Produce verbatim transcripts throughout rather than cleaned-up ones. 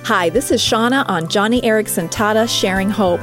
Hi, this is Shauna on Joni Eareckson Tada Sharing Hope.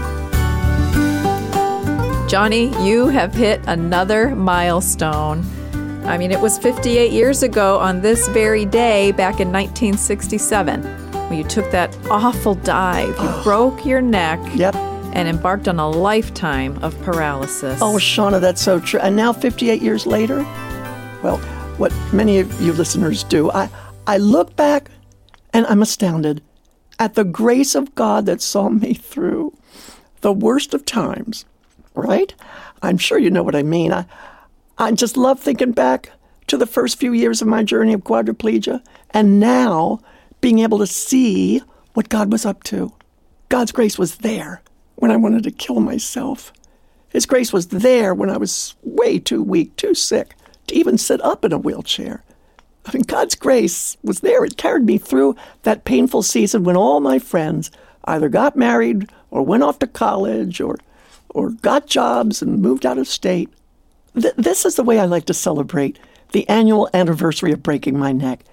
Joni, you have hit another milestone. I mean, it was fifty-eight years ago on this very day back in nineteen sixty-seven when you took that awful dive. You oh. broke your neck. Yep. And embarked on a lifetime of paralysis. Oh, Shauna, that's so true. And now fifty-eight years later, well, what many of you listeners do, I, I look back and I'm astounded at the grace of God that saw me through the worst of times, right? I'm sure you know what I mean. I, I just love thinking back to the first few years of my journey of quadriplegia and now being able to see what God was up to. God's grace was there when I wanted to kill myself. His grace was there when I was way too weak, too sick to even sit up in a wheelchair. I mean, God's grace was there. It carried me through that painful season when all my friends either got married or went off to college or or got jobs and moved out of state. Th- this is the way I like to celebrate the annual anniversary of breaking my neck.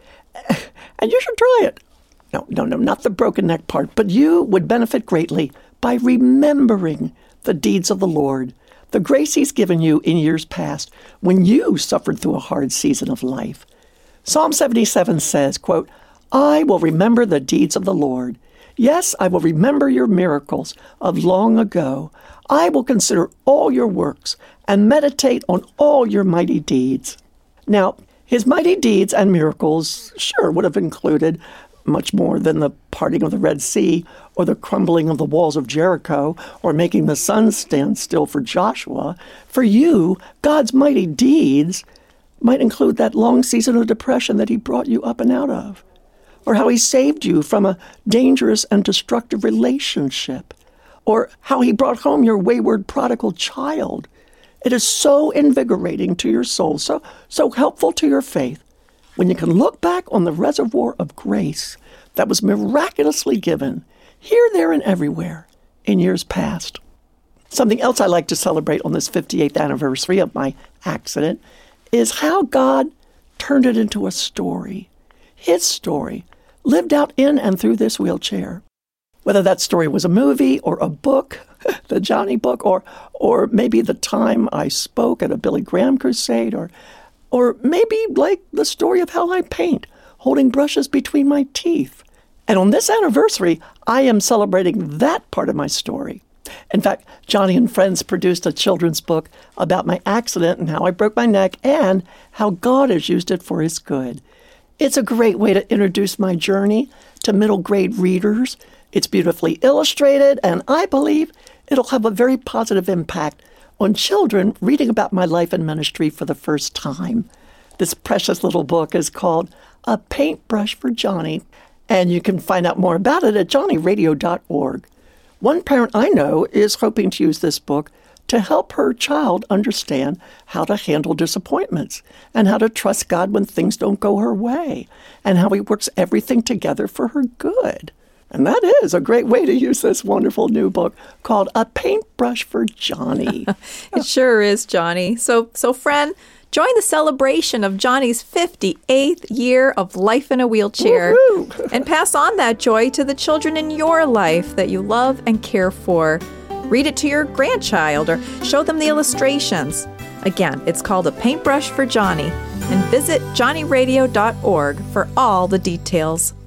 And you should try it. No, no, no, not the broken neck part, but you would benefit greatly by remembering the deeds of the Lord, the grace He's given you in years past when you suffered through a hard season of life. Psalm seventy-seven says, quote, I will remember the deeds of the Lord. Yes, I will remember your miracles of long ago. I will consider all your works and meditate on all your mighty deeds. Now, His mighty deeds and miracles sure would have included much more than the parting of the Red Sea or the crumbling of the walls of Jericho or making the sun stand still for Joshua. For you, God's mighty deeds might include that long season of depression that He brought you up and out of, or how He saved you from a dangerous and destructive relationship, or how He brought home your wayward prodigal child. It is so invigorating to your soul, so, so helpful to your faith, when you can look back on the reservoir of grace that was miraculously given here, there, and everywhere in years past. Something else I like to celebrate on this fifty-eighth anniversary of my accident is how God turned it into a story, His story, lived out in and through this wheelchair. Whether that story was a movie or a book, the Joni book, or or maybe the time I spoke at a Billy Graham crusade, or Or maybe like the story of how I paint, holding brushes between my teeth. And on this anniversary, I am celebrating that part of my story. In fact, Joni and Friends produced a children's book about my accident and how I broke my neck and how God has used it for His good. It's a great way to introduce my journey to middle grade readers. It's beautifully illustrated, and I believe it'll have a very positive impact on children reading about my life and ministry for the first time. This precious little book is called A Paintbrush for Joni, and you can find out more about it at joni radio dot org. One parent I know is hoping to use this book to help her child understand how to handle disappointments and how to trust God when things don't go her way and how He works everything together for her good. And that is a great way to use this wonderful new book called A Paintbrush for Joni. It sure is, Joni. So, so friend, join the celebration of Joni's fifty-eighth year of life in a wheelchair. And pass on that joy to the children in your life that you love and care for. Read it to your grandchild or show them the illustrations. Again, it's called A Paintbrush for Joni. And visit joni radio dot org for all the details.